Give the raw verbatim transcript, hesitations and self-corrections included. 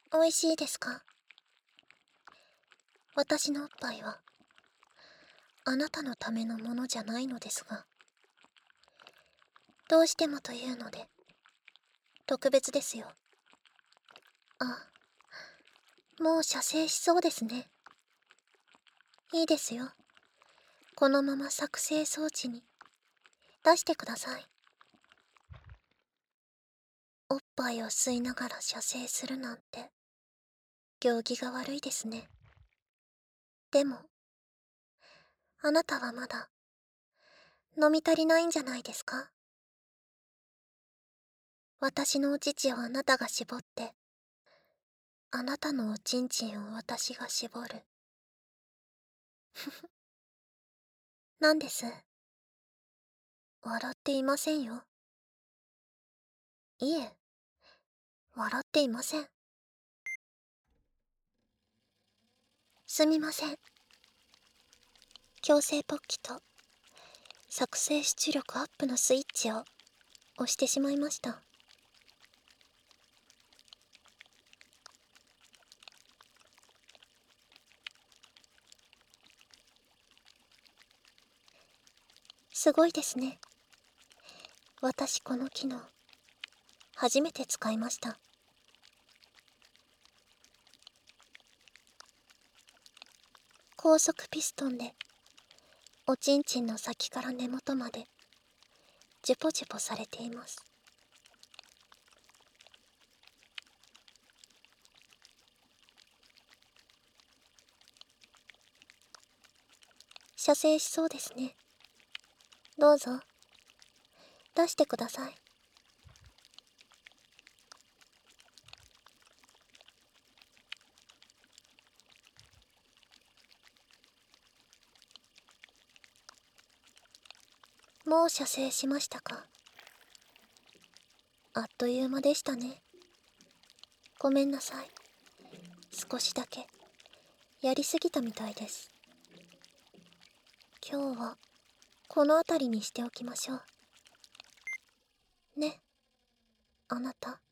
美味しいですか？私のおっぱいはあなたのためのものじゃないのですが、どうしてもというので特別ですよ。あ、もう射精しそうですね。いいですよ。このまま作成装置に出してください。おっぱいを吸いながら射精するなんて行儀が悪いですね。でもあなたはまだ飲み足りないんじゃないですか？私のお乳をあなたが絞って、あなたのおちんちんを私が絞る。なんです。笑っていませんよ。いえ、笑っていません。すみません。強制勃起と作成出力アップのスイッチを押してしまいました。すごいですね。私この機能初めて使いました。高速ピストンでおちんちんの先から根元までジュポジュポされています。射精しそうですね。どうぞ出してください。もう射精しましたか？あっという間でしたね。ごめんなさい。少しだけやりすぎたみたいです。今日はこの辺りにしておきましょうね、あなた。